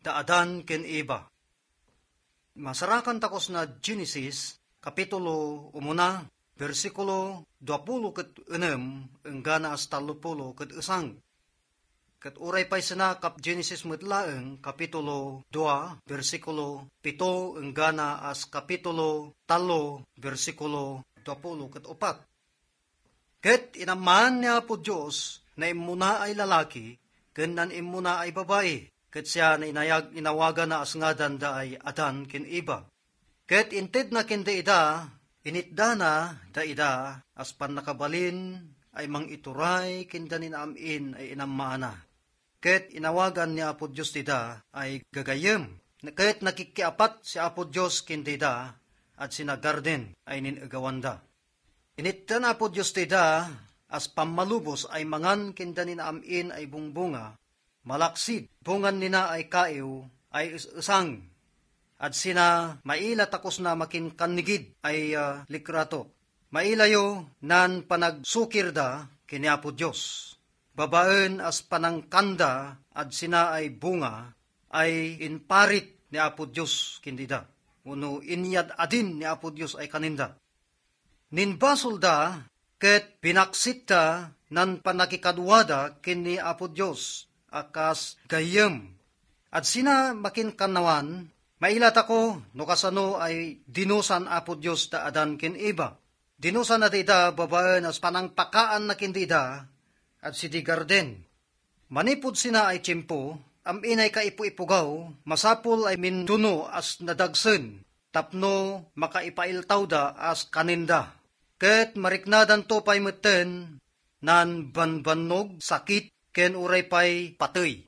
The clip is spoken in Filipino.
da Adan ken Eva. Masarakan takos na Genesis, kapitulo 1, versikulo 26 enggana as 31. Kat uray pa'y sana kap Genesis metlaeng, kapitulo 2, versikulo 7 enggana as kapitulo 3, versikulo 24. Ket inaman niya po Diyos na imuna ay lalaki, ken nan imuna ay babae, ket siya na inawagan na as ngadan da ay Adan ken Eva. Ket inted na ken da ida, initda na da ida, as pan nakabalin ay mang ituray ken danin amin ay inammaana. Ket inawagan ni Apo Diyos dida ay gagayem. Ket nakikiapat si Apo Diyos ken dida at sinagarden ay ninagawanda. Initda na Apo Diyos dida as pamalubos ay mangan ken danin amin ay bungbunga. Malaksid, bungan nina ay kaiw ay isang. At sina maila takos na makin kanigid ay likrato. Mailayo nan panagsukir da kini Apo Diyos. Babaen as panangkanda at sina ay bunga ay inparit ni Apo Diyos kindida. Uno inyad adin ni Apo Diyos ay kaninda. Ninbasol da ket pinaksit da nan panakikadwada kini Apo Diyos akas gayem. At sina makin kanawan, mailat ako no kasano ay dinusan Apo Diyos da Adan ken Eva. Dinusan na dida babaen as panangpakaan na kindida at si di garden. Manipod sina ay tiyempo, amin ay kaipu-ipugaw, masapul ay minduno as nadagsen, tapno makaipailtaw da as kaninda. Ket mariknadan to pay meten, nan banbannog sakit ken uray pay patay.